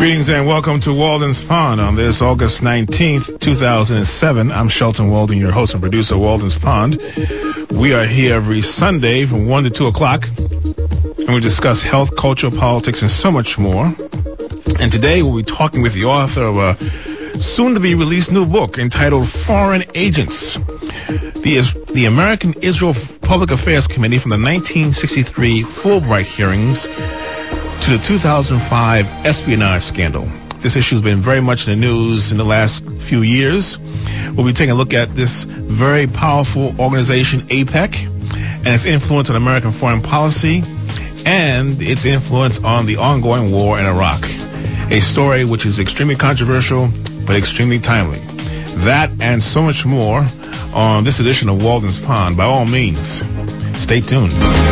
Greetings and welcome to Walden's Pond on this August 19th, 2007. I'm Shelton Walden, your host and producer of Walden's Pond. We are here every Sunday from 1 to 2 o'clock, and we discuss health, culture, politics, and so much more. And today we'll be talking with the author of a soon-to-be-released new book entitled Foreign Agents, the American Israel Public Affairs Committee from the 1963 Fulbright hearings to the 2005 espionage scandal. This issue has been very much in the news in the last few years. We'll be taking a look at this very powerful organization, AIPAC, and its influence on American foreign policy and its influence on the ongoing war in Iraq. A story which is extremely controversial, but extremely timely. That and so much more on this edition of Walden's Pond. By all means, stay tuned.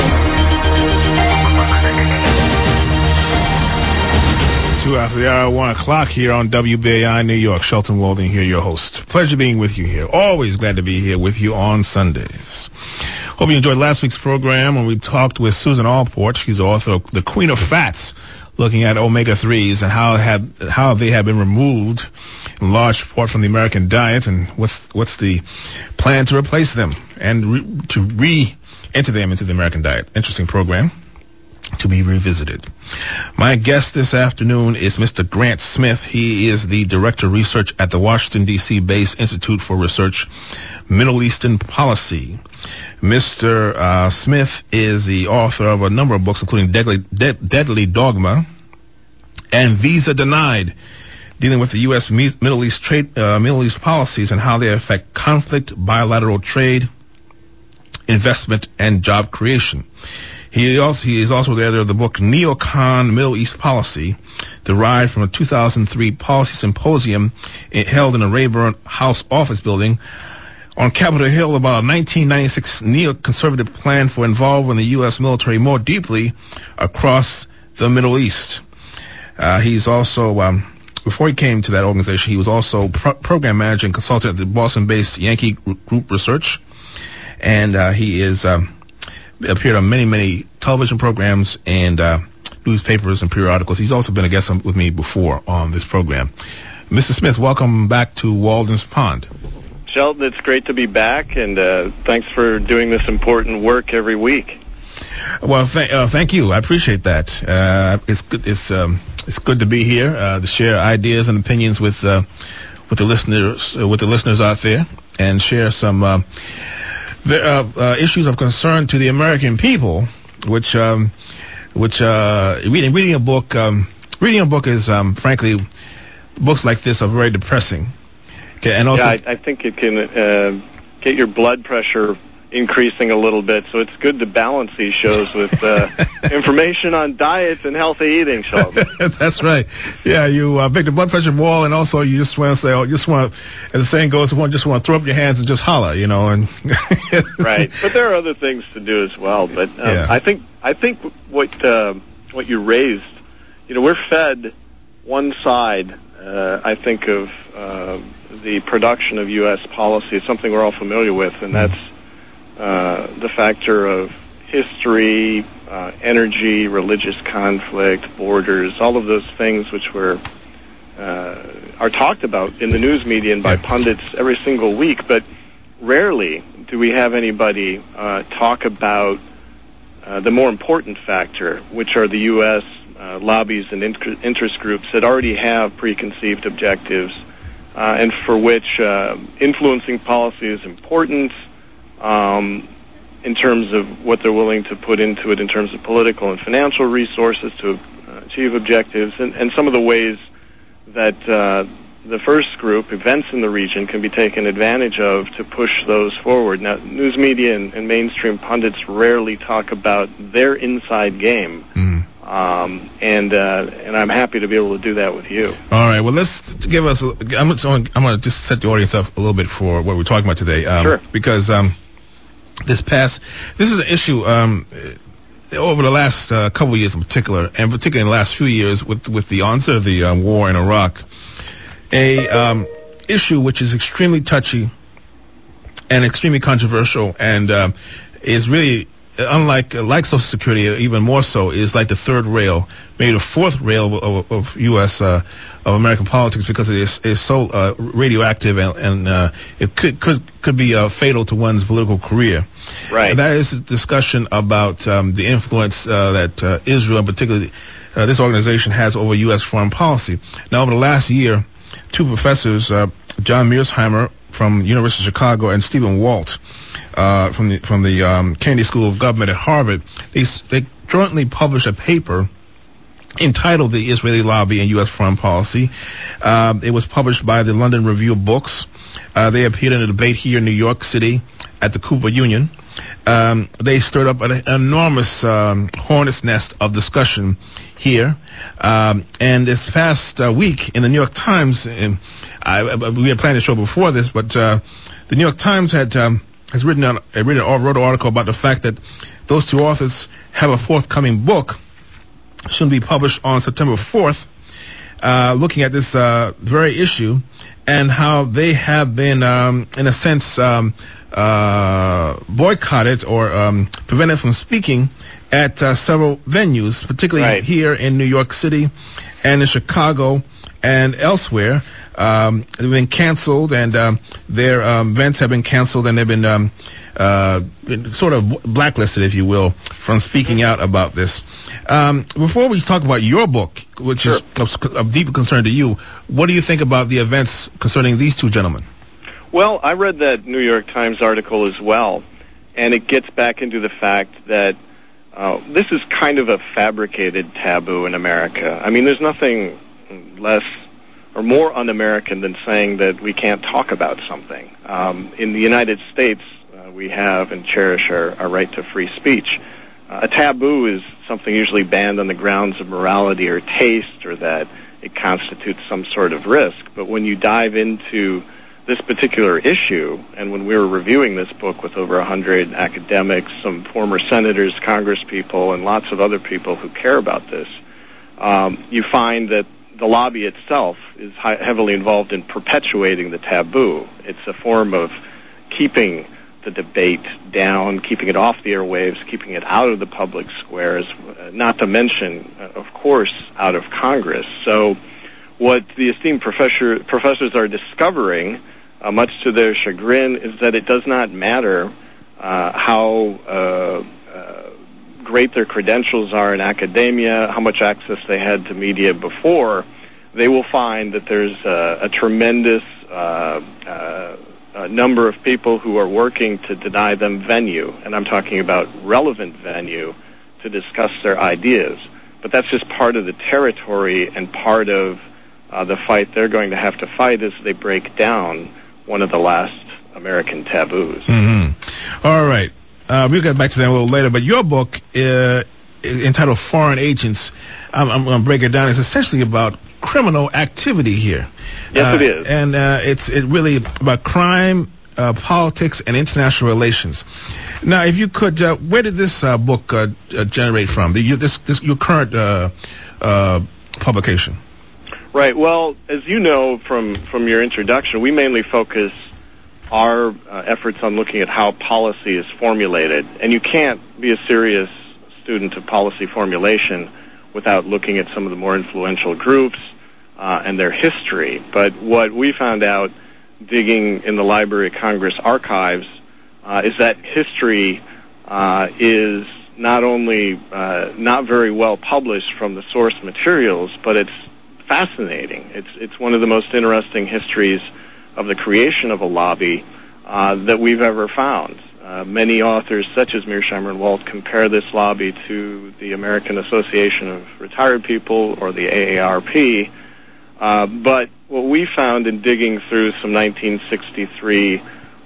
2 after the hour, 1 o'clock here on WBAI New York. Shelton Walden here, your host. Pleasure being with you here. Always glad to be here with you on Sundays. Hope you enjoyed last week's program when we talked with Susan Allport. She's the author of The Queen of Fats, looking at omega-3s and how they have been removed in large part from the American diet, and what's the plan to replace them and to re-enter them into the American diet. Interesting program to be revisited. My guest this afternoon is Mr. Grant Smith. He is the Director of Research at the Washington, D.C. based Institute for Research, Middle Eastern Policy. Mr. Smith is the author of a number of books, including Deadly Dogma and Visa Denied, dealing with the U.S. Middle East policies and how they affect conflict, bilateral trade, investment, and job creation. He is also the editor of the book Neocon Middle East Policy, derived from a 2003 policy symposium held in the Rayburn House office building on Capitol Hill about a 1996 neoconservative plan for involving the U.S. military more deeply across the Middle East. He's also, before he came to that organization, he was also program manager and consultant at the Boston-based Yankee Group Research, and he is appeared on many television programs and newspapers and periodicals. He's also been a guest with me before on this program. Mr. Smith, welcome back to Walden's Pond. Sheldon, it's great to be back, and thanks for doing this important work every week. Well, thank you. I appreciate that. It's good. It's good to be here to share ideas and opinions with the listeners out there, and share some issues of concern to the American people, which reading a book is frankly, books like this are very depressing. Okay, and also, I think it can get your blood pressure increasing a little bit, so it's good to balance these shows with information on diets and healthy eating, Sheldon. That's right. Yeah, you make the blood pressure wall, and also you just want to say, as the saying goes, you just want to throw up your hands and just holler, and right. But there are other things to do as well. But I think what you raised, we're fed one side. I think of the production of U.S. policy is something we're all familiar with, and that's the factor of history, energy, religious conflict, borders, all of those things which are talked about in the news media and by pundits every single week, but rarely do we have anybody talk about the more important factor, which are the U.S. Lobbies and interest groups that already have preconceived objectives and for which influencing policy is important, in terms of what they're willing to put into it in terms of political and financial resources to achieve objectives, and some of the ways that the first group, events in the region, can be taken advantage of to push those forward. Now, news media and mainstream pundits rarely talk about their inside game, and I'm happy to be able to do that with you. All right. Well, let's give us. I'm going to just set the audience up a little bit for what we're talking about today. Sure. Because this is an issue over the last couple of years in particular, and particularly in the last few years with the onset of the war in Iraq, a issue which is extremely touchy and extremely controversial, and is really unlike like Social Security, even more so, is like the third rail, maybe the fourth rail of U.S. Of American politics, because it is so radioactive and it could be fatal to one's political career. Right. And that is a discussion about the influence that Israel, and particularly this organization, has over U.S. foreign policy. Now, over the last year, two professors, John Mearsheimer from University of Chicago and Stephen Walt from the Kennedy School of Government at Harvard, they jointly published a paper entitled "The Israeli Lobby in U.S. Foreign Policy." It was published by the London Review of Books. They appeared in a debate here in New York City at the Cooper Union. They stirred up an enormous hornet's nest of discussion here. And this past week in the New York Times, we had planned the show before this, but the New York Times wrote an article about the fact that those two authors have a forthcoming book, soon to be published on September 4th, looking at this very issue and how they have been, in a sense, boycotted or prevented from speaking at several venues, particularly here in New York City and in Chicago and elsewhere. They've been canceled, and their events have been canceled, and they've been sort of blacklisted, if you will, from speaking out about this. Before we talk about your book, which is of deep concern to you, what do you think about the events concerning these two gentlemen? Well, I read that New York Times article as well, and it gets back into the fact that this is kind of a fabricated taboo in America. I mean, there's nothing less or more un-American than saying that we can't talk about something. In the United States, we have and cherish our right to free speech. A taboo is something usually banned on the grounds of morality or taste, or that it constitutes some sort of risk. But when you dive into this particular issue, and when we were reviewing this book with over 100 academics, some former senators, congresspeople, and lots of other people who care about this, you find that the lobby itself is heavily involved in perpetuating the taboo. It's a form of keeping the debate down, keeping it off the airwaves, keeping it out of the public squares, not to mention, of course, out of Congress. So what the esteemed professors are discovering, much to their chagrin, is that it does not matter how great their credentials are in academia, how much access they had to media before. They will find that there's a tremendous number of people who are working to deny them venue, and I'm talking about relevant venue to discuss their ideas. But that's just part of the territory and part of the fight they're going to have to fight as they break down one of the last American taboos. Mm-hmm. All right. We'll get back to that a little later, but your book is entitled Foreign Agents. I'm going to break it down. It's essentially about criminal activity here. Yes, it is. And it's really about crime, politics, and international relations. Now, if you could, where did this book generate from? Your current publication? Right. Well, as you know from your introduction, we mainly focus our efforts on looking at how policy is formulated. And you can't be a serious student of policy formulation without looking at some of the more influential groups and their history. But what we found out digging in the Library of Congress archives is that history is not only not very well published from the source materials, but it's fascinating. It's one of the most interesting histories of the creation of a lobby that we've ever found. Many authors, such as Mearsheimer and Walt, compare this lobby to the American Association of Retired People or the AARP. But what we found in digging through some 1963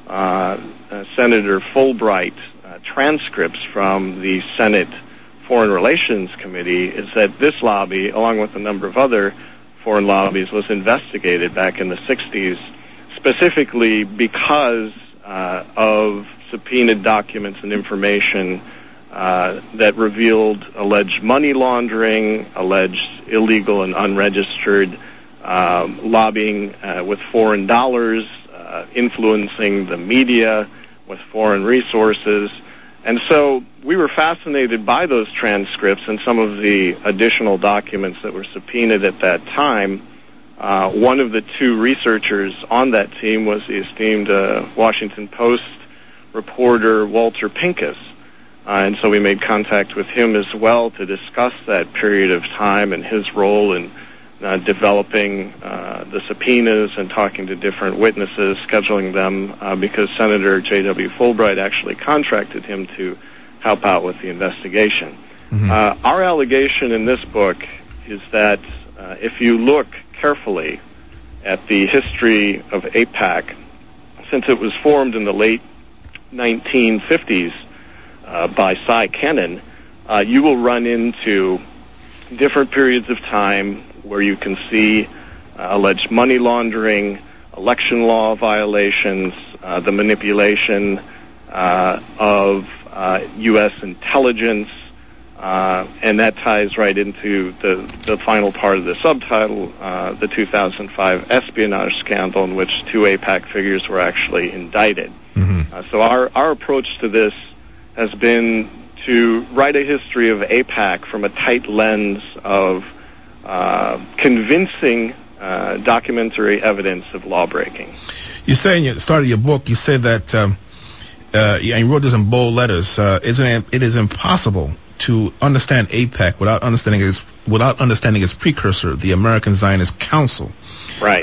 Senator Fulbright transcripts from the Senate Foreign Relations Committee is that this lobby, along with a number of other foreign lobbies, was investigated back in the 60s, specifically because of subpoenaed documents and information that revealed alleged money laundering, alleged illegal and unregistered lobbying with foreign dollars, influencing the media with foreign resources. And so we were fascinated by those transcripts and some of the additional documents that were subpoenaed at that time. One of the two researchers on that team was the esteemed Washington Post reporter Walter Pincus. And so we made contact with him as well to discuss that period of time and his role in developing the subpoenas and talking to different witnesses, scheduling them, because Senator J.W. Fulbright actually contracted him to help out with the investigation. Mm-hmm. Our allegation in this book is that if you look carefully at the history of AIPAC, since it was formed in the late 1950s by Cy Kennan, you will run into different periods of time where you can see alleged money laundering, election law violations, the manipulation of U.S. intelligence, and that ties right into the final part of the subtitle, the 2005 espionage scandal, in which two AIPAC figures were actually indicted. Mm-hmm. So our approach to this has been to write a history of AIPAC from a tight lens of convincing documentary evidence of lawbreaking. You say in the start of your book, you say that, and you wrote this in bold letters, it is impossible to understand AIPAC without understanding its precursor, the American Zionist Council. Right.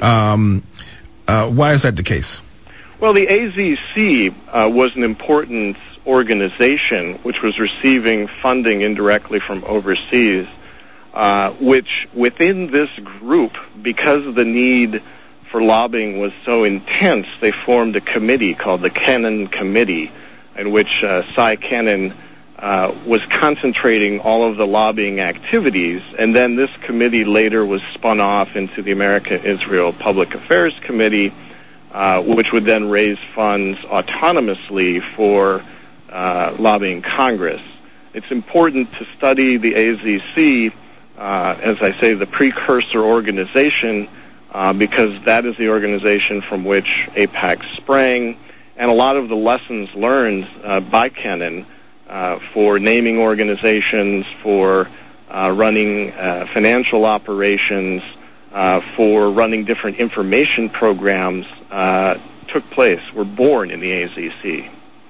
Why is that the case? Well, the AZC was an important organization which was receiving funding indirectly from overseas, which within this group, because the need for lobbying was so intense, they formed a committee called the Kennan Committee, in which Cy Kennan was concentrating all of the lobbying activities, and then this committee later was spun off into the America-Israel Public Affairs Committee, which would then raise funds autonomously for lobbying Congress. It's important to study the AZC, as I say, the precursor organization, because that is the organization from which AIPAC sprang, and a lot of the lessons learned by Kennan for naming organizations, for running financial operations, for running different information programs took place, were born in the AZC.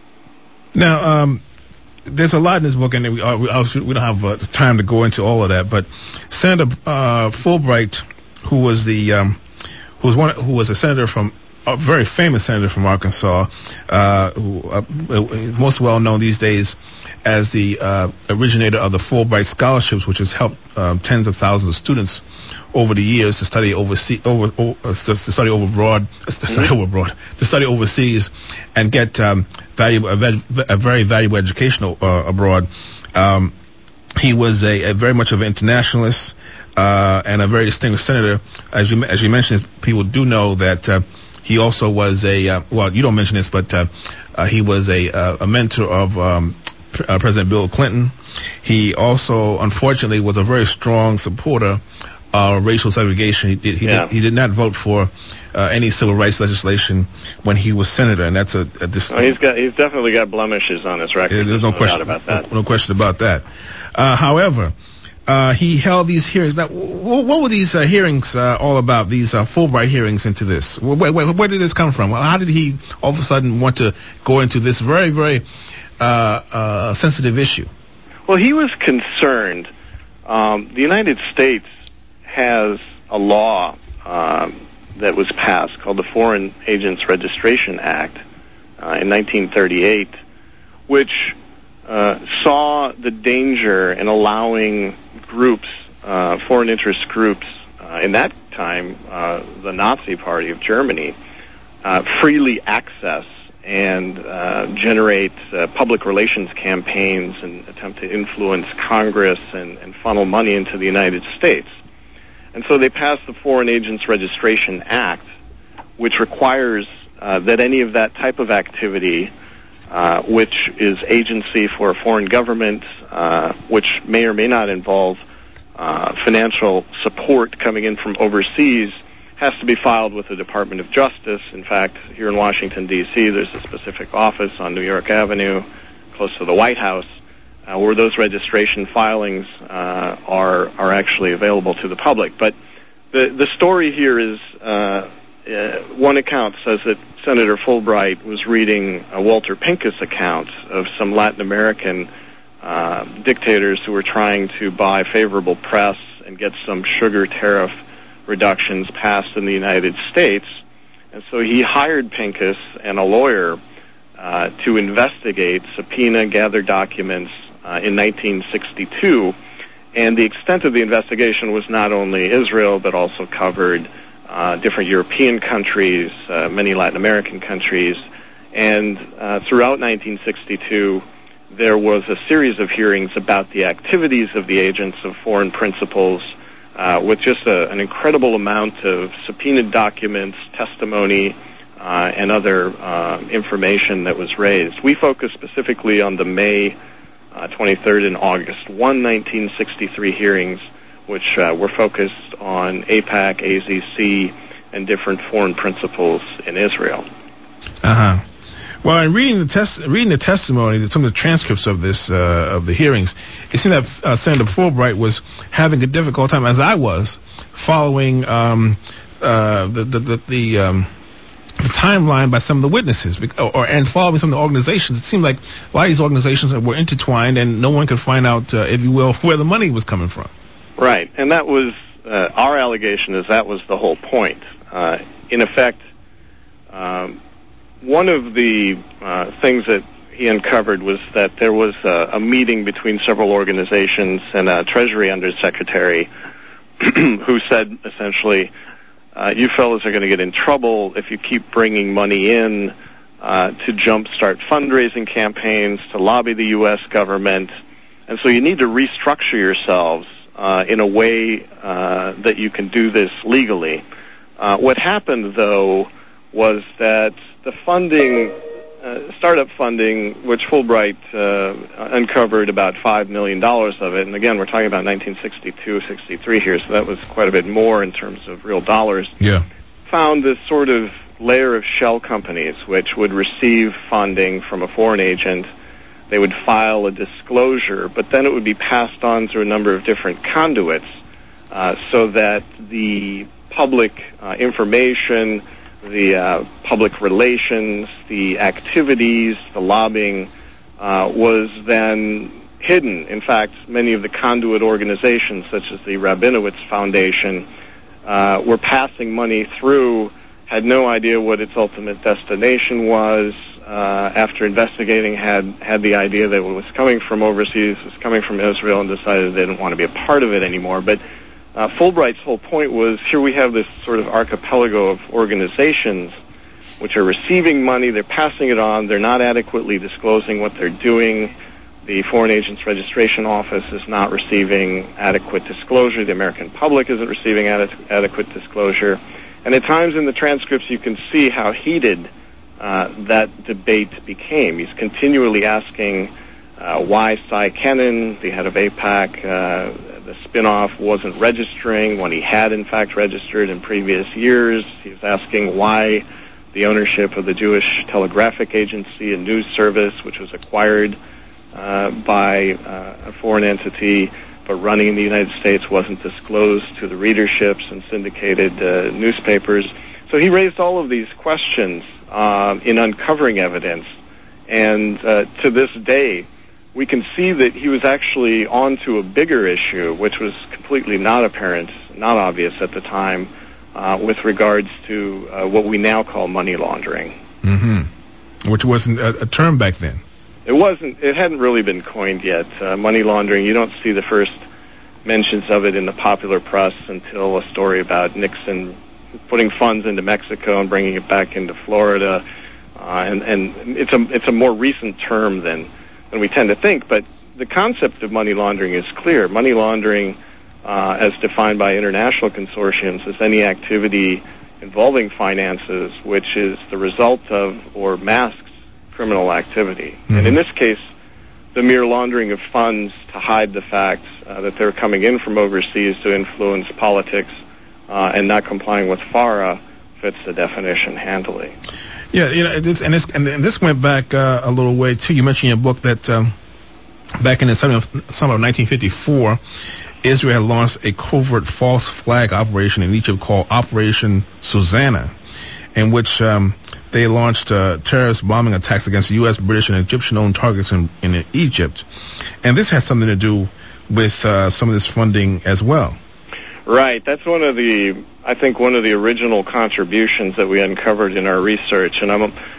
Now, there's a lot in this book, and we don't have time to go into all of that. But Senator Fulbright, who was a senator from a very famous senator from Arkansas, who most well known these days as the originator of the Fulbright scholarships, which has helped tens of thousands of students over the years to study overseas and get a very valuable education abroad. He was a very much of an internationalist and a very distinguished senator. As you mentioned, people do know that he also was well, you don't mention this, but he was a mentor of President Bill Clinton. He also, unfortunately, was a very strong supporter of racial segregation. He did not vote for any civil rights legislation when he was senator, and that's he's definitely got blemishes on his record. There's no question about that. No question about that. However, he held these hearings. Now, what were these hearings all about? These Fulbright hearings into this. Where did this come from? How did he all of a sudden want to go into this very, very sensitive issue? Well, he was concerned. The United States has a law that was passed called the Foreign Agents Registration Act in 1938, which saw the danger in allowing groups, foreign interest groups, in that time, the Nazi Party of Germany, freely access and generate public relations campaigns and attempt to influence Congress and funnel money into the United States. And so they passed the Foreign Agents Registration Act, which requires that any of that type of activity, which is agency for a foreign government, which may or may not involve financial support coming in from overseas, has to be filed with the Department of Justice. In fact, here in Washington, D.C., there's a specific office on New York Avenue close to the White House, where those registration filings are actually available to the public. But the story here is one account says that Senator Fulbright was reading a Walter Pincus account of some Latin American dictators who were trying to buy favorable press and get some sugar tariff reductions passed in the United States. And so he hired Pincus and a lawyer to investigate, subpoena, gather documents in 1962. And the extent of the investigation was not only Israel, but also covered different European countries, many Latin American countries. And throughout 1962, there was a series of hearings about the activities of the agents of foreign principals, with just an incredible amount of subpoenaed documents, testimony, and other information that was raised. We focused specifically on the May 23rd and August 1963 hearings, which were focused on AIPAC, AZC, and different foreign principals in Israel. Well, in reading the testimony, some of the transcripts of this of the hearings, it seemed that Senator Fulbright was having a difficult time, as I was, following the timeline by some of the witnesses, and following some of the organizations. It seemed like a lot of these organizations were intertwined, and no one could find out, if you will, where the money was coming from. Right, and that was our allegation. Is that was the whole point. In effect, one of the things that he uncovered was that there was a meeting between several organizations and a Treasury Undersecretary who said, essentially, you fellows are going to get in trouble if you keep bringing money in to jumpstart fundraising campaigns, to lobby the U.S. government, and so you need to restructure yourselves in a way that you can do this legally. What happened, though, was that the funding, startup funding, which Fulbright uncovered about $5 million of it, and again, we're talking about 1962, 63 here, so that was quite a bit more in terms of real dollars, found this sort of layer of shell companies which would receive funding from a foreign agent. They would file a disclosure, but then it would be passed on through a number of different conduits so that the public information, the public relations, the activities, the lobbying was then hidden. In fact, many of the conduit organizations, such as the Rabinowitz Foundation, were passing money through, had no idea what its ultimate destination was. After investigating, had the idea that it was coming from overseas, was coming from Israel, and decided they didn't want to be a part of it anymore. But Fulbright's whole point was, here we have this sort of archipelago of organizations which are receiving money, they're passing it on, they're not adequately disclosing what they're doing. The Foreign Agents Registration Office is not receiving adequate disclosure. The American public isn't receiving adequate disclosure. And at times in the transcripts you can see how heated that debate became. He's continually asking why Cy Kennan, the head of AIPAC, the spin-off, wasn't registering when he had in fact registered in previous years. He was asking why the ownership of the Jewish Telegraphic Agency, a news service which was acquired by a foreign entity but running in the United States, wasn't disclosed to the readerships and syndicated newspapers. So he raised all of these questions in uncovering evidence, and to this day we can see that he was actually onto a bigger issue, which was completely not apparent, not obvious at the time, with regards to what we now call money laundering. Which wasn't a term back then. It wasn't. It hadn't really been coined yet. Money laundering, you don't see the first mentions of it in the popular press until a story about Nixon putting funds into Mexico and bringing it back into Florida. And it's a more recent term than we tend to think. But the concept of money laundering is clear. Money laundering, as defined by international consortiums, is any activity involving finances which is the result of or masks criminal activity. And in this case, the mere laundering of funds to hide the fact that they're coming in from overseas to influence politics and not complying with FARA fits the definition handily. Yeah, and this went back a little way too. You mentioned in your book that back in the summer of 1954, Israel had launched a covert false flag operation in Egypt called Operation Susanna, in which they launched terrorist bombing attacks against U.S., British, and Egyptian-owned targets in Egypt. And this has something to do with some of this funding as well. Right. That's one of the original contributions that we uncovered in our research. And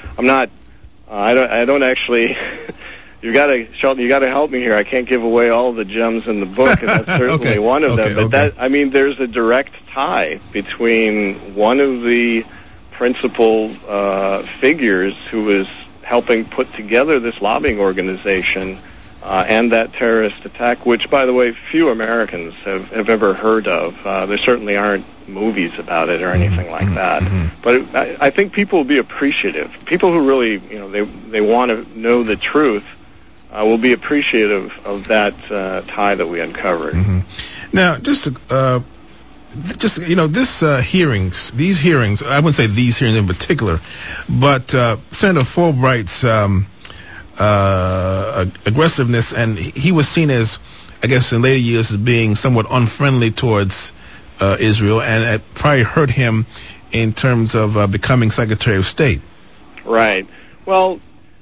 I don't actually. Shelton, you got to help me here. I can't give away all the gems in the book, and that's certainly one of them. But there's a direct tie between one of the principal figures who was helping put together this lobbying organization and that terrorist attack, which, by the way, few Americans have ever heard of. There certainly aren't movies about it or anything like that. But I think people will be appreciative. People who really, they want to know the truth will be appreciative of that tie that we uncovered. Now, these hearings, I wouldn't say these hearings in particular, but Senator Fulbright's aggressiveness, and he was seen as, I guess, in later years as being somewhat unfriendly towards Israel, and it probably hurt him in terms of becoming Secretary of State. Right. Well,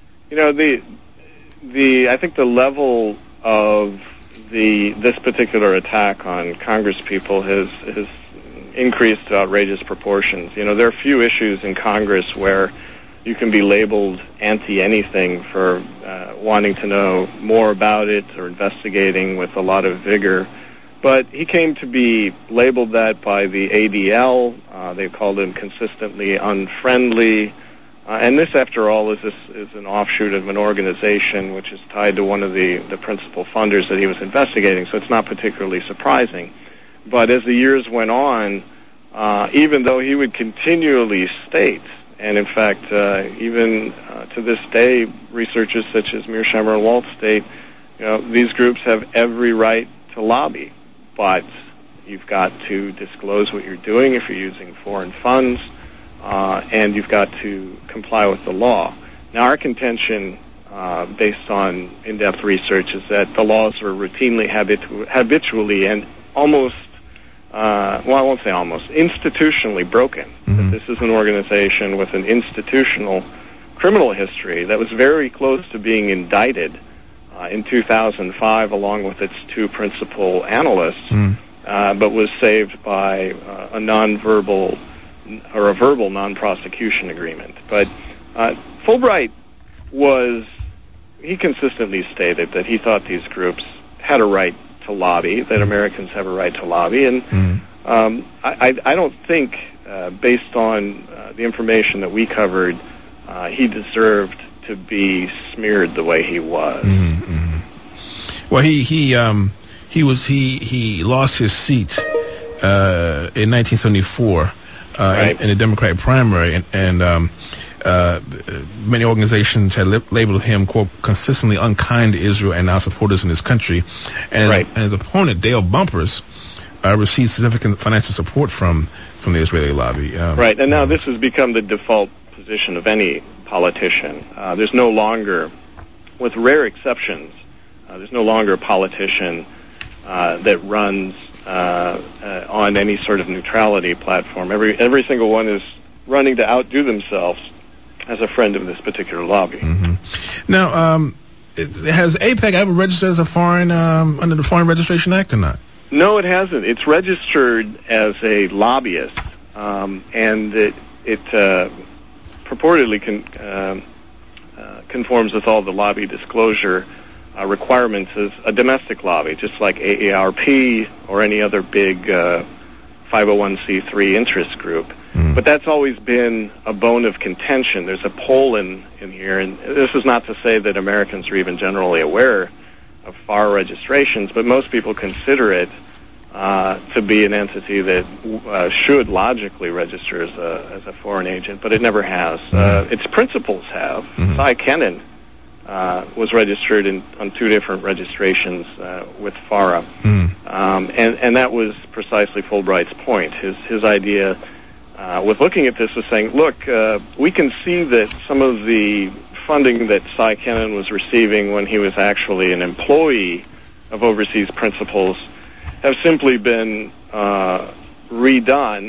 I think the level of this particular attack on Congress people has increased to outrageous proportions. There are few issues in Congress where you can be labeled anti-anything for wanting to know more about it or investigating with a lot of vigor. But he came to be labeled that by the ADL. They called him consistently unfriendly. And this, after all, is an offshoot of an organization which is tied to one of the principal funders that he was investigating, so it's not particularly surprising. But as the years went on, even though he would continually state, and in fact, even to this day, researchers such as Mearsheimer and Waltz state, these groups have every right to lobby, but you've got to disclose what you're doing if you're using foreign funds, and you've got to comply with the law. Now, our contention, based on in-depth research, is that the laws are routinely, habitually, and almost, I won't say almost, institutionally broken. That this is an organization with an institutional criminal history that was very close to being indicted in 2005, along with its two principal analysts, but was saved by a verbal non-prosecution agreement. But Fulbright he consistently stated that he thought these groups had a right to lobby, that Americans have a right to lobby, and I don't think, based on the information that we covered, he deserved to be smeared the way he was. Well, he lost his seat in 1974. Right. In the Democratic primary, and many organizations had labeled him, quote, consistently unkind to Israel and our supporters in this country. And his opponent, Dale Bumpers, received significant financial support from the Israeli lobby. Right, and now this has become the default position of any politician. There's no longer, with rare exceptions, there's no longer a politician that runs on any sort of neutrality platform. Every single one is running to outdo themselves as a friend of this particular lobby. Now, has AIPAC ever registered as a foreign under the Foreign Registration Act or not? No, it hasn't. It's registered as a lobbyist, and it purportedly conforms with all the lobby disclosure requirements as a domestic lobby, just like AARP or any other big 501c3 interest group. But that's always been a bone of contention. There's a poll in here, and this is not to say that Americans are even generally aware of FAR registrations, but most people consider it to be an entity that should logically register as a foreign agent, but it never has. Its principals have. Cy Kennan was registered on two different registrations with FARA, and that was precisely Fulbright's point. His idea with looking at this was saying, look, we can see that some of the funding that Cy Kennan was receiving when he was actually an employee of Overseas Principles have simply been redone.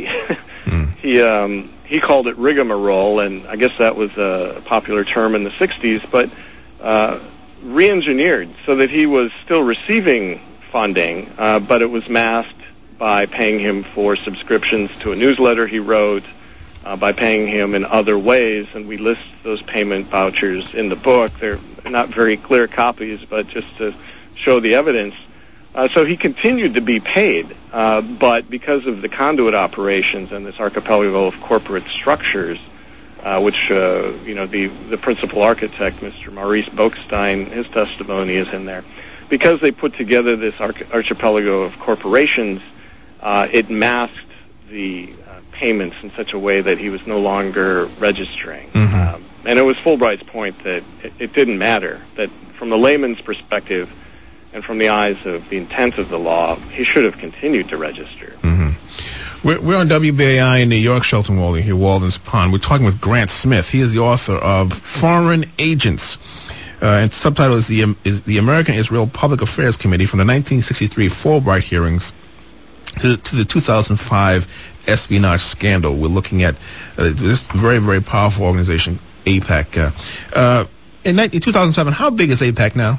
He called it rigmarole, and I guess that was a popular term in the 60s, but re-engineered so that he was still receiving funding, but it was masked by paying him for subscriptions to a newsletter he wrote, by paying him in other ways, and we list those payment vouchers in the book. They're not very clear copies, but just to show the evidence. So he continued to be paid, but because of the conduit operations and this archipelago of corporate structures, which the principal architect, Mr. Maurice Boekstein, his testimony is in there. Because they put together this archipelago of corporations, it masked the payments in such a way that he was no longer registering. And it was Fulbright's point that it didn't matter, that from the layman's perspective and from the eyes of the intent of the law, he should have continued to register. We're on WBAI in New York, Shelton Walden here, Walden's Pond. We're talking with Grant Smith. He is the author of Foreign Agents. And subtitle is the American Israel Public Affairs Committee from the 1963 Fulbright hearings to the 2005 espionage scandal. We're looking at this very, very powerful organization, AIPAC. In 2007, how big is AIPAC now?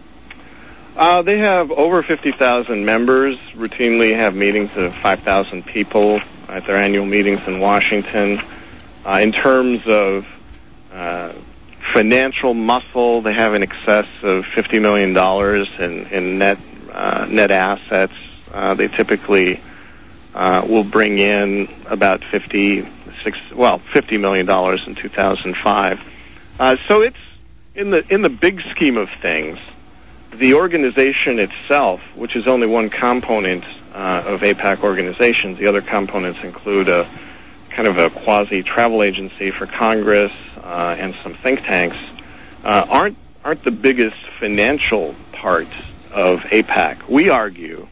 They have over 50,000 members, routinely have meetings of 5,000 people at their annual meetings in Washington. In terms of financial muscle, they have in excess of $50 million in net assets. They typically will bring in about $50 million in 2005. So it's in the big scheme of things. The organization itself, which is only one component of AIPAC organizations, the other components include a kind of a quasi-travel agency for Congress and some think tanks, aren't the biggest financial part of AIPAC. We argue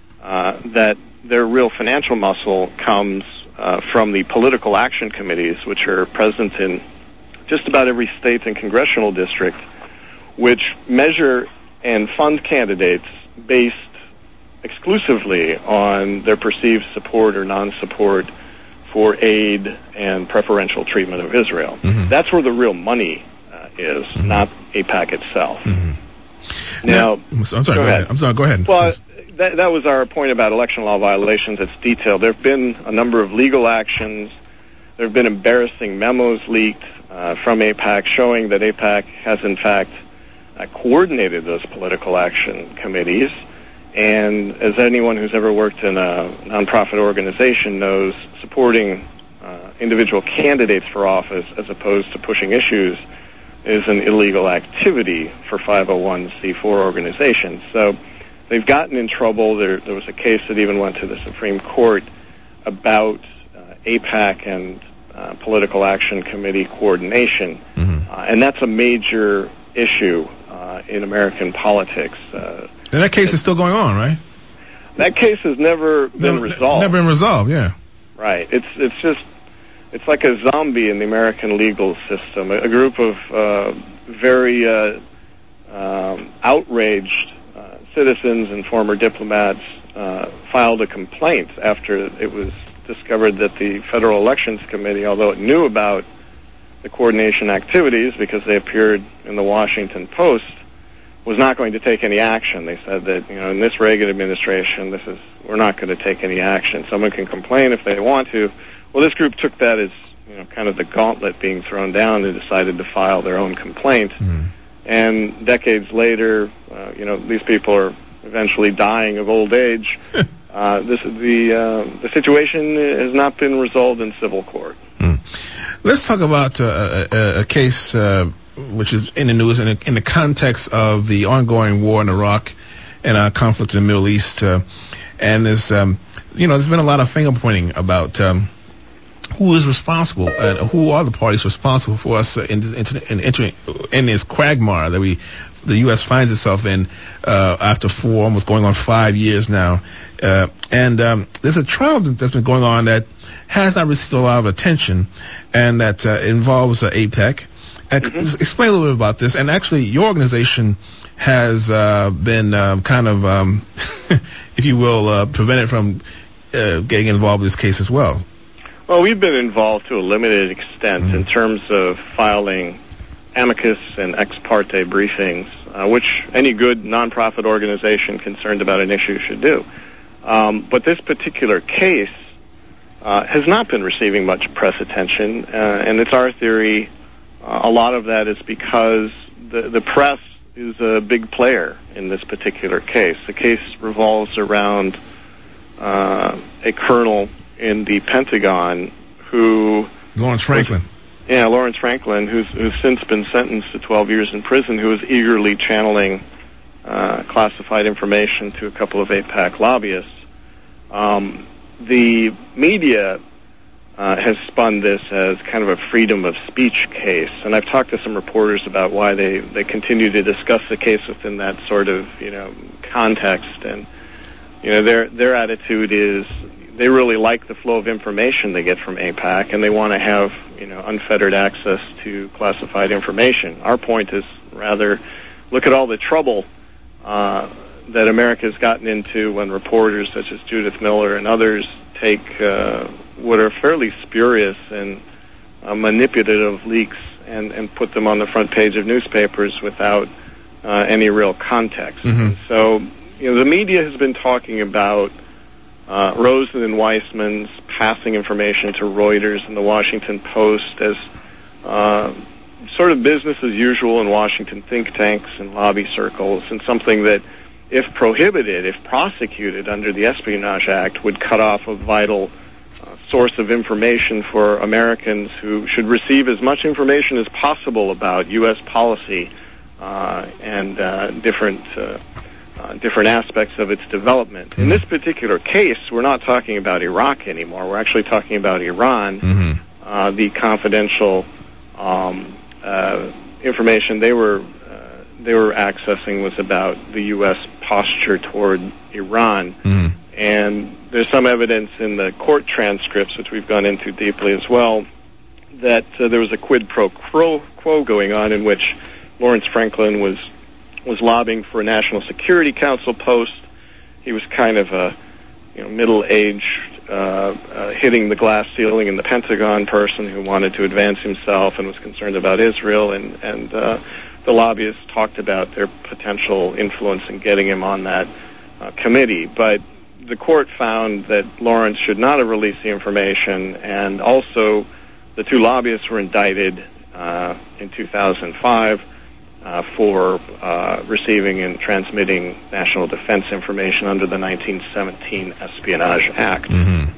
that their real financial muscle comes from the political action committees, which are present in just about every state and congressional district, which measure and fund candidates based exclusively on their perceived support or non-support for aid and preferential treatment of Israel. That's where the real money is, not AIPAC itself. Now, I'm sorry, go ahead. Well, that was our point about election law violations. It's detailed. There have been a number of legal actions. There have been embarrassing memos leaked from AIPAC showing that AIPAC has, in fact, coordinated those political action committees. And as anyone who's ever worked in a nonprofit organization knows, supporting individual candidates for office as opposed to pushing issues is an illegal activity for 501c4 organizations. So they've gotten in trouble. There was a case that even went to the Supreme Court about AIPAC and political action committee coordination. And that's a major issue in American politics. And that case is still going on, right? That case has never been resolved. Never been resolved, yeah. Right. It's like a zombie in the American legal system. A group of very outraged citizens and former diplomats filed a complaint after it was discovered that the Federal Elections Committee, although it knew about the coordination activities because they appeared in the Washington Post, was not going to take any action. They said that, in this Reagan administration, we're not going to take any action. Someone can complain if they want to. Well, this group took that as, kind of the gauntlet being thrown down and decided to file their own complaint. And decades later, these people are eventually dying of old age. The situation has not been resolved in civil court. Let's talk about a case which is in the news in the context of the ongoing war in Iraq and our conflict in the Middle East. And there's been a lot of finger pointing about who is responsible and who are the parties responsible for us in this quagmire that the U.S. finds itself in after almost going on 5 years now And there's a trial that's been going on that has not received a lot of attention, and that involves AIPAC. Explain a little bit about this. And actually, your organization has been kind of, if you will, prevented from getting involved in this case as well. Well, we've been involved to a limited extent in terms of filing amicus and ex parte briefings, which any good nonprofit organization concerned about an issue should do. But this particular case has not been receiving much press attention, and it's our theory a lot of that is because the press is a big player in this particular case. The case revolves around a colonel in the Pentagon who... Lawrence Franklin. Lawrence Franklin, who's since been sentenced to 12 years in prison, who is eagerly channeling classified information to a couple of AIPAC lobbyists. The media has spun this as kind of a freedom of speech case, and I've talked to some reporters about why they continue to discuss the case within that sort of context, and their attitude is they really like the flow of information they get from AIPAC, and they want to have unfettered access to classified information. Our point is rather look at all the trouble that America has gotten into when reporters such as Judith Miller and others take what are fairly spurious and manipulative leaks and put them on the front page of newspapers without any real context. And so, the media has been talking about Rosen and Weissman's passing information to Reuters and the Washington Post as sort of business as usual in Washington think tanks and lobby circles, and something that, if prohibited, if prosecuted under the Espionage Act, would cut off a vital source of information for Americans who should receive as much information as possible about U.S. policy and different aspects of its development. In this particular case, we're not talking about Iraq anymore. We're actually talking about Iran. The confidential information they were accessing was about the U.S. posture toward Iran. And there's some evidence in the court transcripts, which we've gone into deeply as well, that there was a quid pro quo going on in which Lawrence Franklin was lobbying for a National Security Council post. He was kind of a middle-aged, hitting the glass ceiling in the Pentagon person who wanted to advance himself and was concerned about Israel, and the lobbyists talked about their potential influence in getting him on that committee. But the court found that Lawrence should not have released the information, and also the two lobbyists were indicted in 2005 for receiving and transmitting national defense information under the 1917 Espionage Act.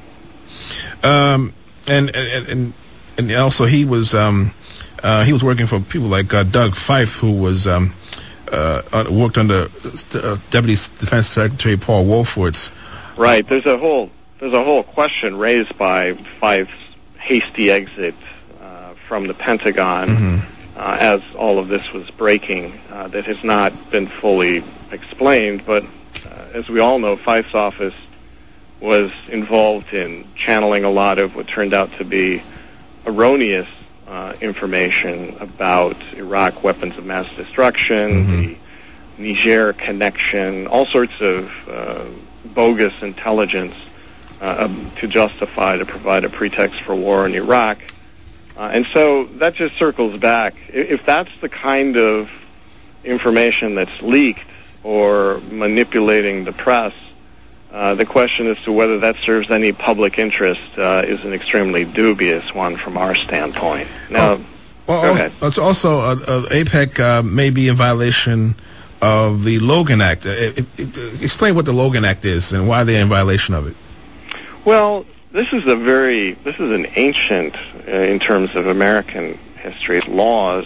And also he was working for people like Doug Fife, who was worked under Deputy Defense Secretary Paul Wolfowitz. Right. There's a whole question raised by Fife's hasty exit from the Pentagon as all of this was breaking that has not been fully explained. But as we all know, Fife's office was involved in channeling a lot of what turned out to be erroneous information about Iraq weapons of mass destruction, the Niger connection, all sorts of bogus intelligence to provide a pretext for war in Iraq. And so that just circles back. If that's the kind of information that's leaked or manipulating the press, the question as to whether that serves any public interest is an extremely dubious one from our standpoint. Now, go ahead. It's also AIPAC may be in violation of the Logan Act. Explain what the Logan Act is and why they're in violation of it. Well, this is an ancient, in terms of American history, laws.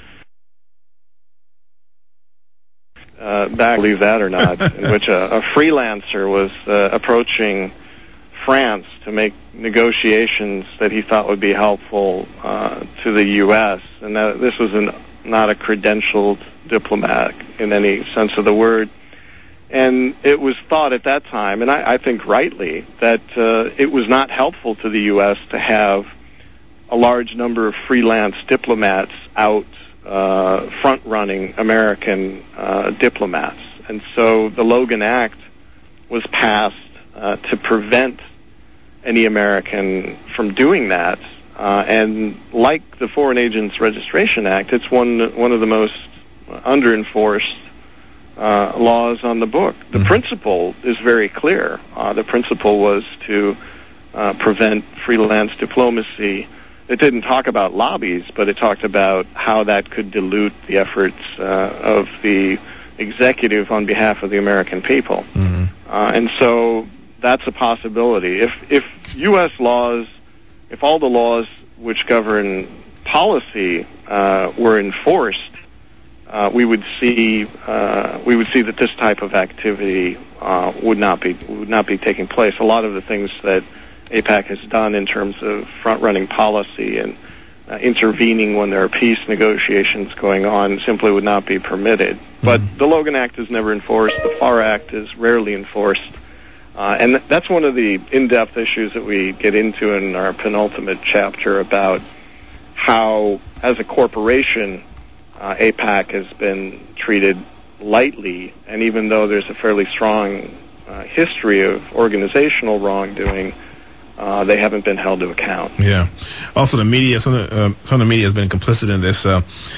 Back, believe that or not, in which a freelancer was approaching France to make negotiations that he thought would be helpful to the U.S. And this was not a credentialed diplomat in any sense of the word. And it was thought at that time, and I think rightly, that it was not helpful to the U.S. to have a large number of freelance diplomats out front-running American diplomats. And so the Logan Act was passed to prevent any American from doing that. And like the Foreign Agents Registration Act, it's one of the most under-enforced laws on the book. The principle is very clear. The principle was to prevent freelance diplomacy. It didn't talk about lobbies, but it talked about how that could dilute the efforts of the executive on behalf of the American people. And so that's a possibility. If U.S. laws, if all the laws which govern policy were enforced, we would see that this type of activity would not be taking place. A lot of the things that AIPAC has done in terms of front-running policy and intervening when there are peace negotiations going on simply would not be permitted. But the Logan Act is never enforced. The FAR Act is rarely enforced. And that's one of the in-depth issues that we get into in our penultimate chapter about how, as a corporation, AIPAC has been treated lightly, and even though there's a fairly strong history of organizational wrongdoing, they haven't been held to account. Yeah. Also, the media, some of the media has been complicit in this.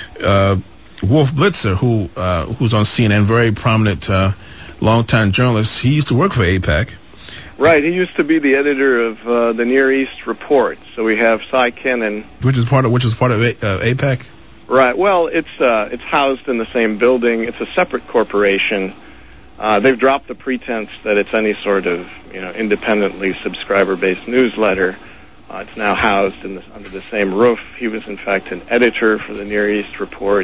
Wolf Blitzer, who's on CNN, very prominent longtime journalist, he used to work for AIPAC. Right. He used to be the editor of the Near East Report. So we have Cy Kennan, which is part of AIPAC. Right. Well, it's housed in the same building. It's a separate corporation. They've dropped the pretense that it's any sort of independently subscriber-based newsletter. It's now housed under the same roof. He was, in fact, an editor for the Near East Report.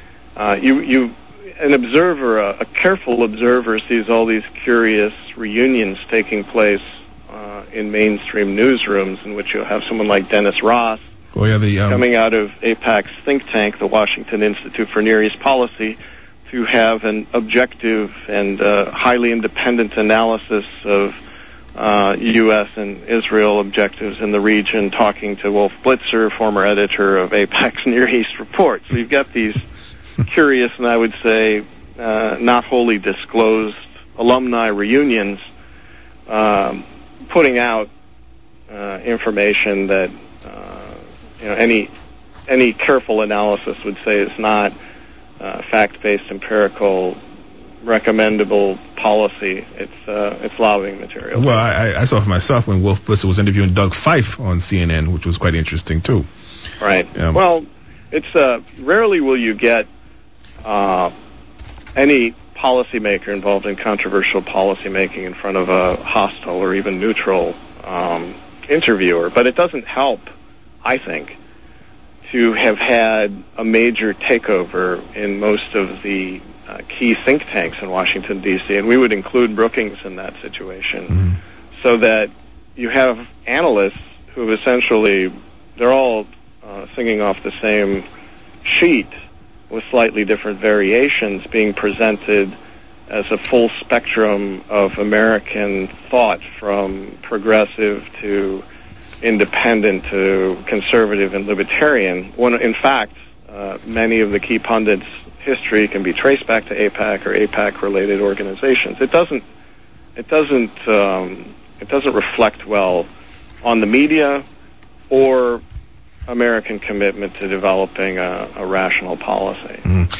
An observer, a careful observer, sees all these curious reunions taking place in mainstream newsrooms, in which you'll have someone like Dennis Ross coming out of AIPAC's think tank, the Washington Institute for Near East Policy, to have an objective and highly independent analysis of U.S. and Israel objectives in the region, talking to Wolf Blitzer, former editor of AIPAC's Near East Report. So you've got these curious and I would say not wholly disclosed alumni reunions putting out information that any careful analysis would say is not fact-based, empirical, recommendable policy. It's lobbying material. Well, I saw for myself when Wolf Blitzer was interviewing Doug Fife on CNN, which was quite interesting too. Right. Well, it's rarely will you get any policymaker involved in controversial policymaking in front of a hostile or even neutral interviewer. But it doesn't help, I think, to have had a major takeover in most of the key think tanks in Washington, D.C., and we would include Brookings in that situation, so that you have analysts who essentially, they're all singing off the same sheet with slightly different variations, being presented as a full spectrum of American thought, from progressive to independent to conservative and libertarian. In fact, many of the key pundits' history can be traced back to AIPAC or AIPAC-related organizations. It doesn't reflect well on the media or American commitment to developing a rational policy.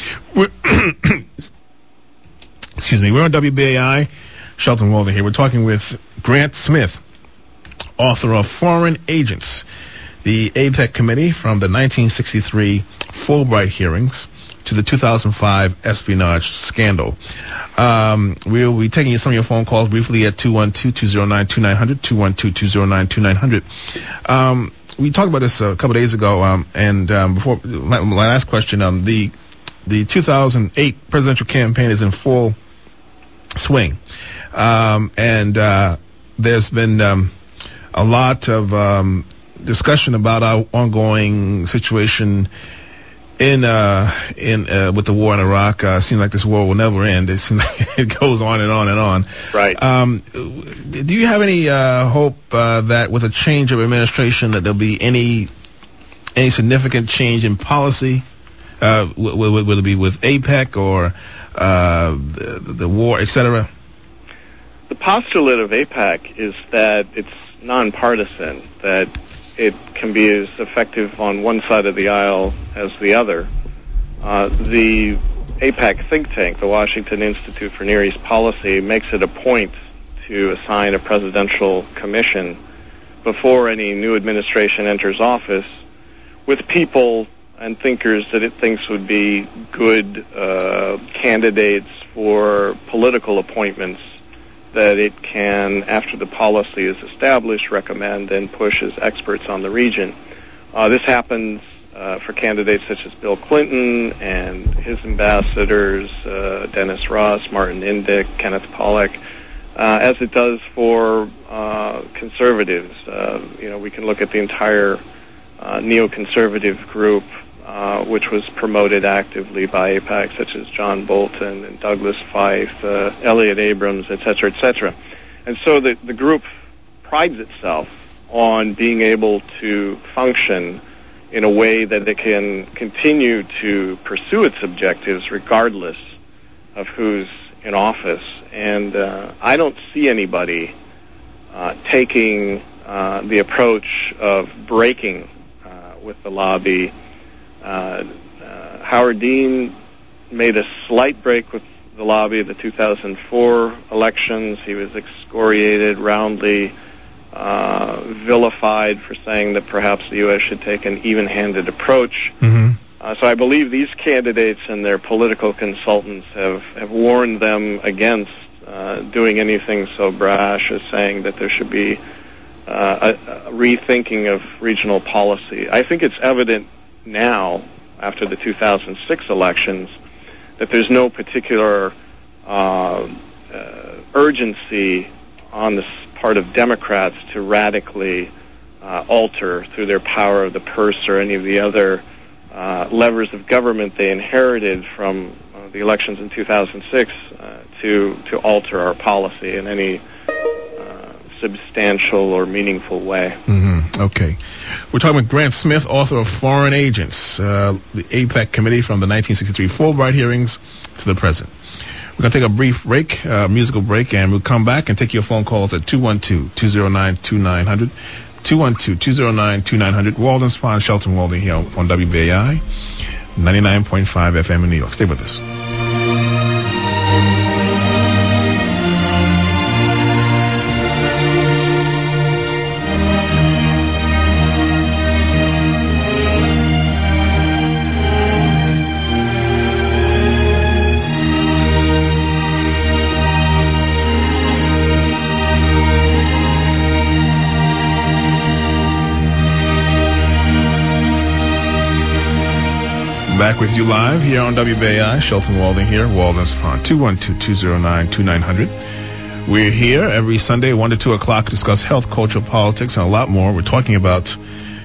Excuse me. We're on WBAI. Shelton Walden here. We're talking with Grant Smith, author of Foreign Agents, the AIPAC committee from the 1963 Fulbright hearings to the 2005 espionage scandal. We'll be taking some of your phone calls briefly at 212-209-2900, 212-209-2900. We talked about this a couple of days ago, and before my last question, the 2008 presidential campaign is in full swing, and there's been a lot of discussion about our ongoing situation with the war in Iraq. Seems like this war will never end. It seems like it goes on and on and on. Right. Do you have any hope that with a change of administration that there'll be any significant change in policy? Will it be with AIPAC or the war, etc.? The postulate of AIPAC is that it's nonpartisan, that it can be as effective on one side of the aisle as the other. The AIPAC think tank, the Washington Institute for Near East Policy, makes it a point to assign a presidential commission before any new administration enters office with people and thinkers that it thinks would be good candidates for political appointments that it can, after the policy is established, recommend and push as experts on the region. This happens for candidates such as Bill Clinton and his ambassadors, Dennis Ross, Martin Indyk, Kenneth Pollack, as it does for conservatives. We can look at the entire neoconservative group, which was promoted actively by AIPAC, such as John Bolton and Douglas Feith, Elliott Abrams, et cetera, And so the group prides itself on being able to function in a way that it can continue to pursue its objectives regardless of who's in office. And I don't see anybody taking the approach of breaking with the lobby. Howard Dean made a slight break with the lobby of the 2004 elections. He was excoriated, roundly vilified for saying that perhaps the U.S. should take an even-handed approach. Mm-hmm. So I believe these candidates and their political consultants have warned them against doing anything so brash as saying that there should be a rethinking of regional policy. I think it's evident now, after the 2006 elections, that there's no particular urgency on the part of Democrats to radically alter through their power of the purse or any of the other levers of government they inherited from the elections in 2006 to alter our policy in any substantial or meaningful way. Mm-hmm. Okay. We're talking with Grant Smith, author of Foreign Agents, the AIPAC committee from the 1963 Fulbright hearings to the present. We're going to take a brief break, musical break, and we'll come back and take your phone calls at 212-209-2900, 212-209-2900. Walden's Pond, Shelton Walden here on WBAI, 99.5 FM in New York. Stay with us. Back with you live here on WBAI. Shelton Walden here, Walden's Pond, 212-209-2900. We're here every Sunday, 1 to 2 o'clock, to discuss health, culture, politics, and a lot more. We're talking about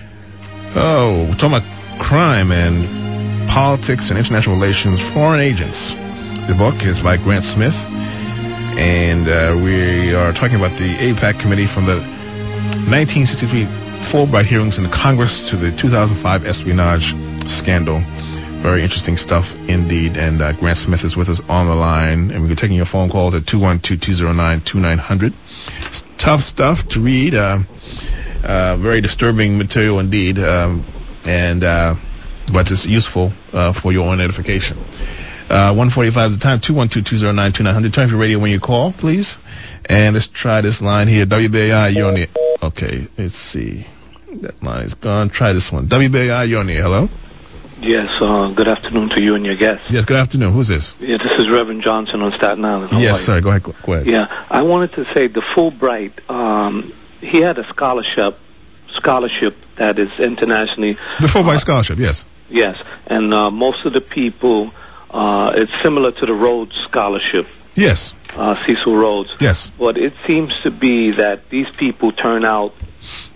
crime and politics and international relations. Foreign Agents. The book is by Grant Smith, and we are talking about the AIPAC committee from the 1963 Fulbright hearings in the Congress to the 2005 espionage scandal. Very interesting stuff indeed. And Grant Smith is with us on the line, and we're taking your phone calls at 212-209-2900. It's tough stuff to read, very disturbing material indeed, but it's useful for your own edification. 1:45 is the time. 212-209-2900. Turn off your radio when you call, please. And let's try this line here. WBAI, you're on the. Okay, let's see. That line is gone. Try this one. WBAI, you're on the. Hello. Yes, good afternoon to you and your guests. Yes, good afternoon. Who's this? Yeah, this is Reverend Johnson on Staten Island. Yes, sir. Go ahead. Yeah, I wanted to say the Fulbright, he had a scholarship that is internationally... The Fulbright scholarship, yes. Yes, and most of the people, it's similar to the Rhodes Scholarship. Yes. Cecil Rhodes. Yes. But it seems to be that these people turn out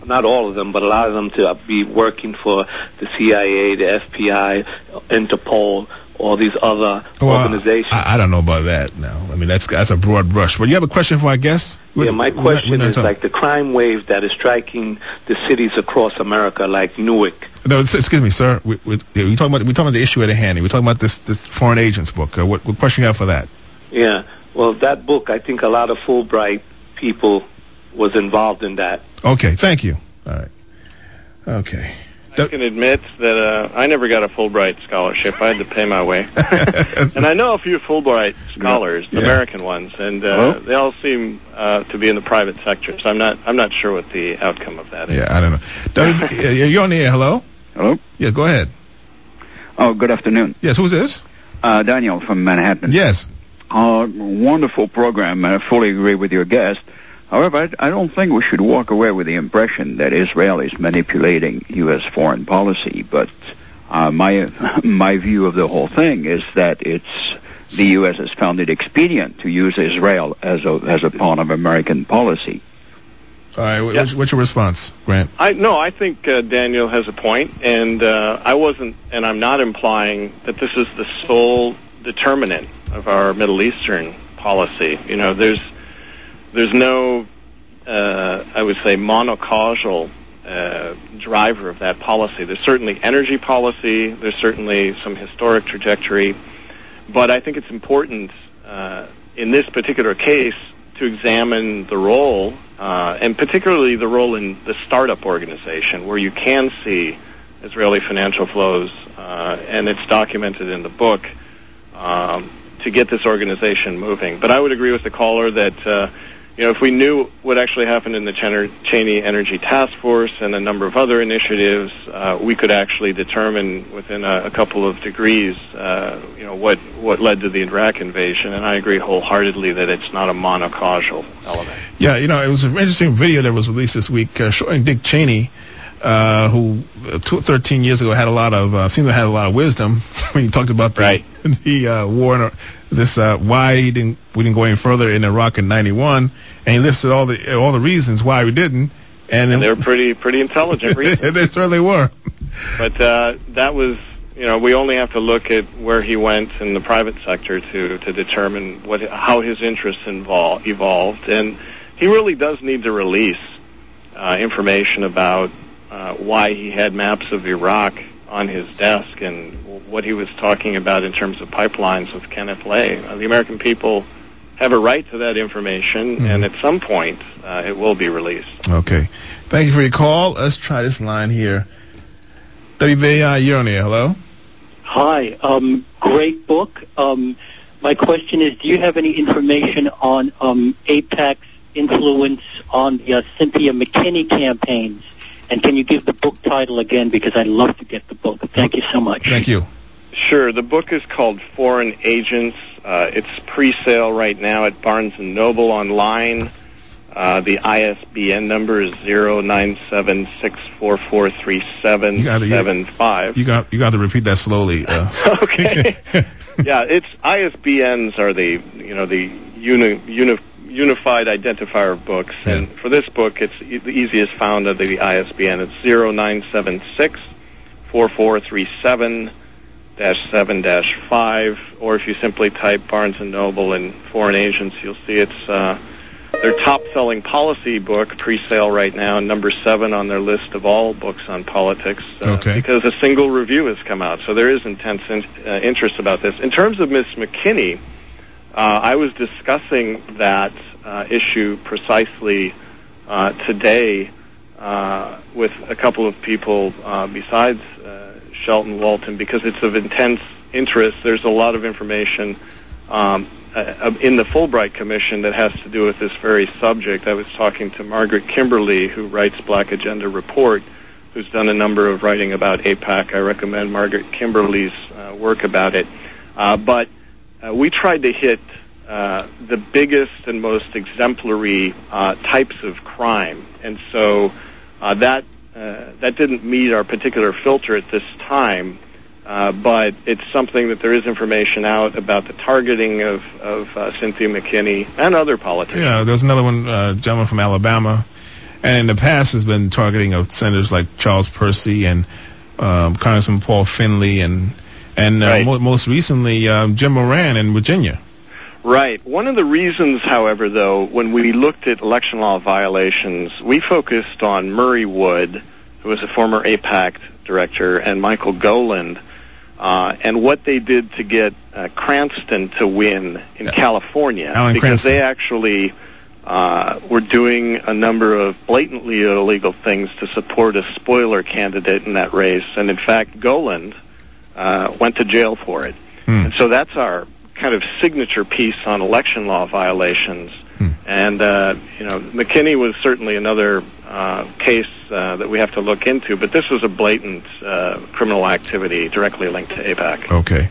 not all of them, but a lot of them to be working for the CIA, the FBI, Interpol, all these other organizations. I don't know about that now. I mean, that's a broad brush. But you have a question for our guests? Yeah, my question is like the crime wave that is striking the cities across America, like Newark. No, excuse me, sir. We're talking about the issue at hand. We're talking about this foreign agents book. What question you have for that? Yeah, well, that book, I think a lot of Fulbright people was involved in that. Okay, thank you. All right. Okay. I can admit that I never got a Fulbright scholarship. I had to pay my way. And I know a few Fulbright scholars, American ones, and they all seem to be in the private sector. So I'm not sure what the outcome of that is. Yeah, I don't know. You're on the air. Hello? Hello? Yeah, go ahead. Oh, good afternoon. Yes, who's this? Daniel from Manhattan. Yes. Wonderful program. I fully agree with your guest. However, I don't think we should walk away with the impression that Israel is manipulating U.S. foreign policy. But my view of the whole thing is that the U.S. has found it expedient to use Israel as a pawn of American policy. All right. What's your response, Grant? I think Daniel has a point, and I'm not implying that this is the sole determinant of our Middle Eastern policy. You know, there's no, I would say, monocausal driver of that policy. There's certainly energy policy. There's certainly some historic trajectory. But I think it's important in this particular case to examine the role, and particularly the role in the startup organization, where you can see Israeli financial flows, and it's documented in the book, to get this organization moving. But I would agree with the caller that if we knew what actually happened in the Cheney Energy Task Force and a number of other initiatives, we could actually determine within a couple of degrees, what led to the Iraq invasion. And I agree wholeheartedly that it's not a monocausal element. Yeah, it was an interesting video that was released this week showing Dick Cheney, who 13 years ago seemed to have a lot of wisdom when he talked about the war, why we didn't go any further in Iraq in '91, and he listed all the reasons why we didn't, and they're pretty intelligent reasons. They certainly were. But that was, we only have to look at where he went in the private sector to determine how his interests evolved, and he really does need to release information about why he had maps of Iraq on his desk and what he was talking about in terms of pipelines with Kenneth Lay. The American people have a right to that information, and at some point it will be released. Okay. Thank you for your call. Let's try this line here. WBAI, you're on the air. Hello? Hi. Great book. My question is, do you have any information on AIPAC's influence on the Cynthia McKinney campaigns? And can you give the book title again, because I'd love to get the book. Thank you so much. Thank you. Sure. The book is called Foreign Agents. It's pre-sale right now at Barnes & Noble online. The ISBN number is 09764437775. You got to repeat that slowly. Okay. Yeah, it's ISBNs are the unified identifier of books, and for this book, it's the easiest found of the ISBN. It's 097644377-7-5, or if you simply type Barnes & Noble and Foreign Agents, you'll see it's their top-selling policy book, pre-sale right now, number 7 on their list of all books on politics, because a single review has come out. So there is intense interest about this. In terms of Ms. McKinney, I was discussing that issue precisely today with a couple of people besides Shelton Walton, because it's of intense interest. There's a lot of information in the Fulbright Commission that has to do with this very subject. I was talking to Margaret Kimberly, who writes Black Agenda Report, who's done a number of writing about AIPAC. I recommend Margaret Kimberly's work about it. But we tried to hit the biggest and most exemplary types of crime, and so that didn't meet our particular filter at this time. But it's something that there is information out about the targeting of Cynthia McKinney and other politicians. Yeah, there's another one, gentleman from Alabama, and in the past has been targeting of senators like Charles Percy and Congressman Paul Finley and Right. most recently Jim Moran in Virginia. Right. One of the reasons, however, though, when we looked at election law violations, we focused on Murray Wood, who was a former AIPAC director, and Michael Goland, and what they did to get Cranston to win in California, Alan because Cranston. they actually were doing a number of blatantly illegal things to support a spoiler candidate in that race, and in fact, Goland went to jail for it. And so that's our kind of signature piece on election law violations. And, McKinney was certainly another case that we have to look into, but this was a blatant criminal activity directly linked to AIPAC. Okay.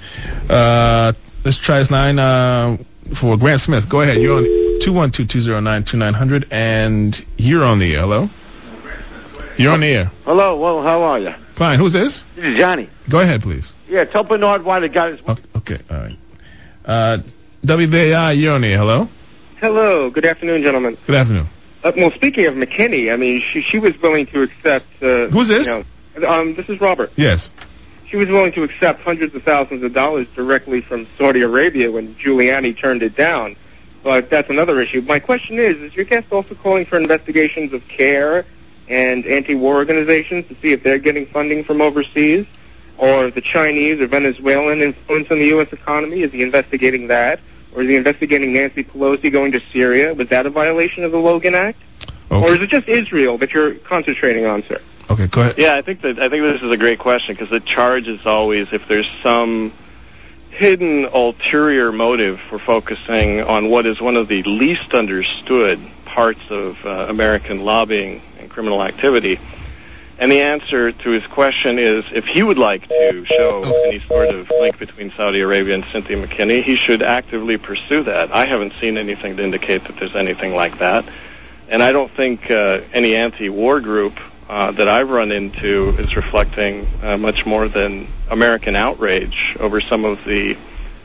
Let's try this line for Grant Smith. Go ahead. You're on 212-209-2900, and you're on the air. Hello? You're on the air. Hello, well, how are you? Fine. Who's this? This is Johnny. Go ahead, please. Yeah, tell Bernard why the guy is... Okay, all right. WBAI, you're on the air. Hello? Hello. Good afternoon, gentlemen. Good afternoon. Well, speaking of McKinney, I mean, she was willing to accept... Who's this? This is Robert. Yes. She was willing to accept hundreds of thousands of dollars directly from Saudi Arabia when Giuliani turned it down. But that's another issue. My question is your guest also calling for investigations of CARE and anti-war organizations to see if they're getting funding from overseas? Or the Chinese or Venezuelan influence on the U.S. economy? Is he investigating that? Or is he investigating Nancy Pelosi going to Syria? Was that a violation of the Logan Act? Okay. Or is it just Israel that you're concentrating on, sir? Okay, go ahead. Yeah, I think this is a great question, because the charge is always if there's some hidden ulterior motive for focusing on what is one of the least understood parts of American lobbying and criminal activity. And the answer to his question is, if he would like to show any sort of link between Saudi Arabia and Cynthia McKinney, he should actively pursue that. I haven't seen anything to indicate that there's anything like that. And I don't think any anti-war group that I've run into is reflecting much more than American outrage over some of the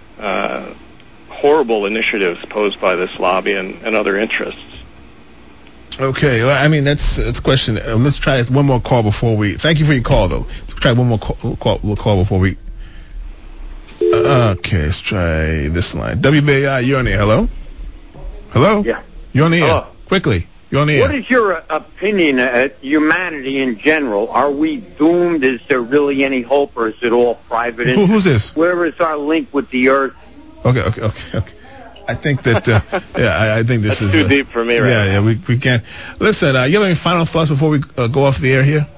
horrible initiatives posed by this lobby and other interests. Okay, well, I mean, that's a question. Let's try one more call before we... Thank you for your call, though. Let's try one more call before we... Okay, let's try this line. WBAI, you're on the air. Hello? Hello? Yeah. You're on the air. Hello. Quickly. You're on the air. What is your opinion at humanity in general? Are we doomed? Is there really any hope, or is it all private? Who's this? Where is our link with the earth? Okay. I think that, I think this That's is... too deep for me right now. Yeah, we can't... Listen, you have any final thoughts before we go off the air here?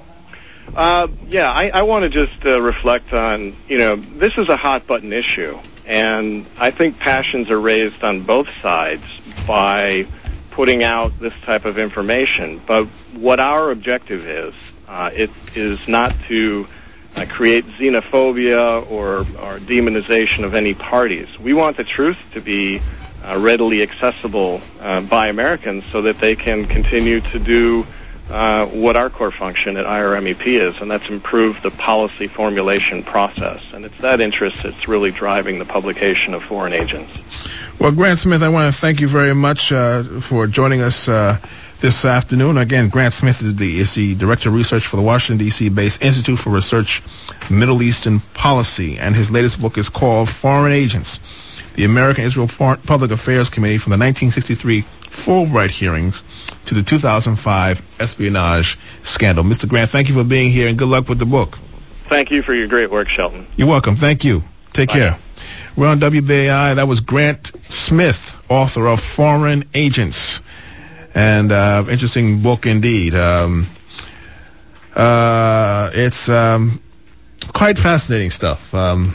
I want to just reflect on, this is a hot-button issue, and I think passions are raised on both sides by putting out this type of information. But what our objective is, it is not to create xenophobia or demonization of any parties. We want the truth to be readily accessible by Americans so that they can continue to do what our core function at IRMEP is, and that's improve the policy formulation process. And it's that interest that's really driving the publication of Foreign Agents. Well, Grant Smith, I want to thank you very much for joining us this afternoon. Again, Grant Smith is the Director of Research for the Washington, D.C.-based Institute for Research Middle Eastern Policy, and his latest book is called Foreign Agents, the American Israel Public Affairs Committee from the 1963 Fulbright hearings to the 2005 espionage scandal. Mr. Grant, thank you for being here, and good luck with the book. Thank you for your great work, Shelton. You're welcome. Thank you. Take care. Now. We're on WBAI. That was Grant Smith, author of Foreign Agents. And interesting book indeed. It's quite fascinating stuff,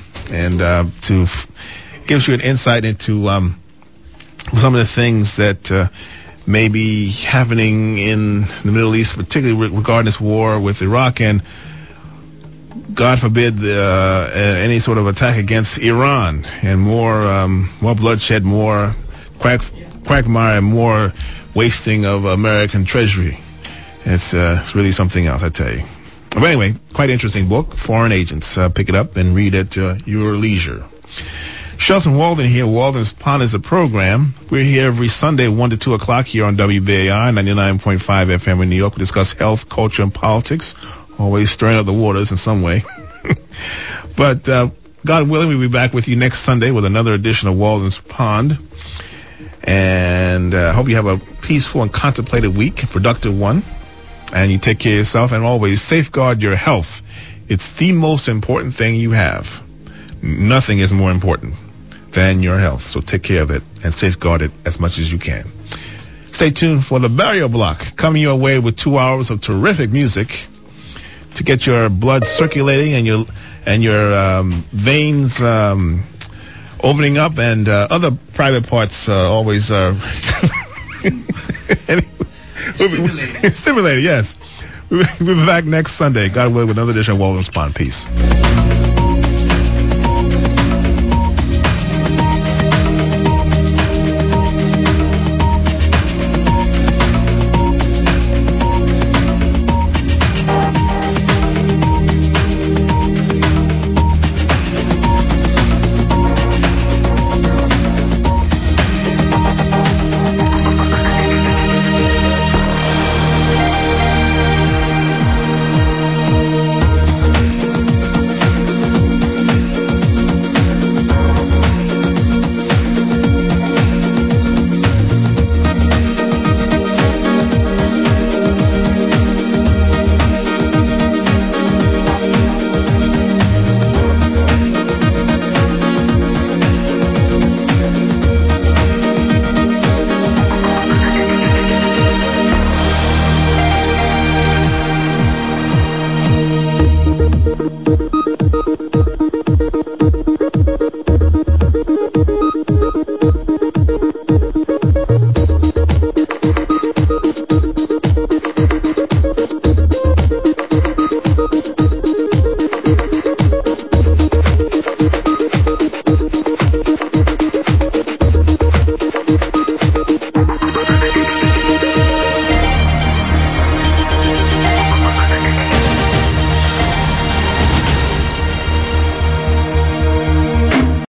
gives you an insight into some of the things that may be happening in the Middle East, particularly regarding this war with Iraq, and God forbid any sort of attack against Iran, and more bloodshed, more quagmire, more wasting of American treasury. It's really something else, I tell you. But anyway, quite interesting book, Foreign Agents. Pick it up and read it at your leisure. Shelton Walden here. Walden's Pond is a program. We're here every Sunday, 1 to 2 o'clock here on WBAI 99.5 FM in New York. We discuss health, culture, and politics, always stirring up the waters in some way. But God willing, we'll be back with you next Sunday with another edition of Walden's Pond. And I hope you have a peaceful and contemplative week, a productive one. And you take care of yourself, and always safeguard your health. It's the most important thing you have. Nothing is more important than your health. So take care of it and safeguard it as much as you can. Stay tuned for the Burial Block, coming your way with 2 hours of terrific music to get your blood circulating and your veins opening up, and other private parts always stimulated. Yes. We'll be back next Sunday, God willing, with another edition of Walden's Pond. Peace.